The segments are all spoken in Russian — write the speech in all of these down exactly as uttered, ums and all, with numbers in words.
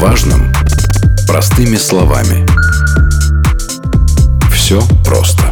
важном простыми словами. Все просто.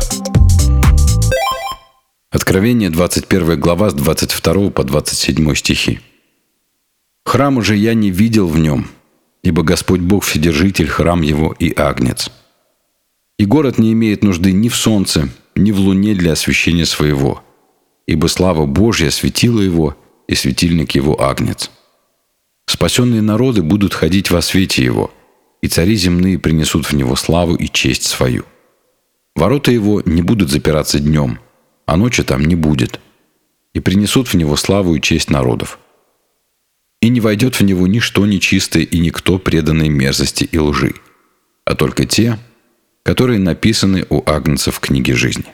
Откровение, двадцать первая глава, с двадцать второго по двадцать седьмой стихи. «Храма же я не видел в нем, ибо Господь Бог Вседержитель, храм его и агнец. И город не имеет нужды ни в солнце, ни в луне для освещения своего, ибо слава Божья осветила его, и светильник его агнец. Спасенные народы будут ходить во свете его, и цари земные принесут в него славу и честь свою. Ворота его не будут запираться днем, а ночи там не будет, и принесут в него славу и честь народов. И не войдет в него ничто нечистое и никто преданный мерзости и лжи, а только те, которые написаны у агнца в книге жизни».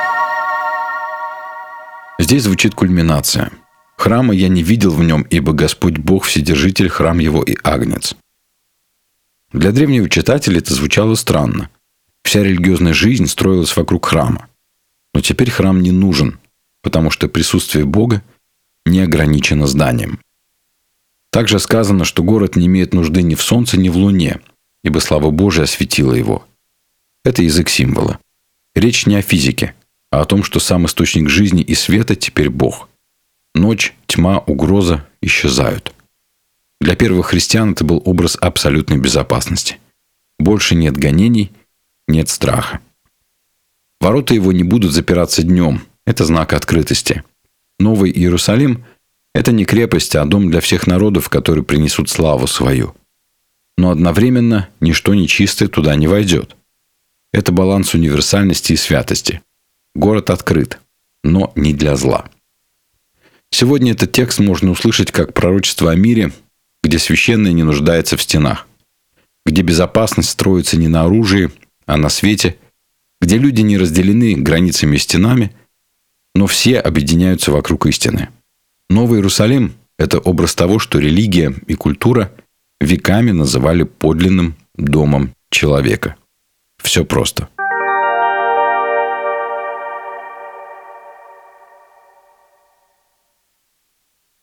Здесь звучит кульминация. «Храма я не видел в нем, ибо Господь Бог Вседержитель, храм его и агнец». Для древнего читателя это звучало странно. Вся религиозная жизнь строилась вокруг храма. Но теперь храм не нужен, потому что присутствие Бога не ограничено зданием. Также сказано, что город не имеет нужды ни в солнце, ни в луне, ибо слава Божия осветила его. Это язык символа. Речь не о физике, а о том, что сам источник жизни и света теперь Бог. Ночь, тьма, угроза исчезают. Для первых христиан это был образ абсолютной безопасности. Больше нет гонений, нет страха. Ворота его не будут запираться днем. Это знак открытости. Новый Иерусалим – это не крепость, а дом для всех народов, которые принесут славу свою. Но одновременно ничто нечистое туда не войдет. Это баланс универсальности и святости. Город открыт, но не для зла. Сегодня этот текст можно услышать как пророчество о мире, где священное не нуждается в стенах, где безопасность строится не на оружии, а на свете, где люди не разделены границами и стенами, но все объединяются вокруг истины. Новый Иерусалим – это образ того, что религия и культура веками называли подлинным домом человека. Все просто.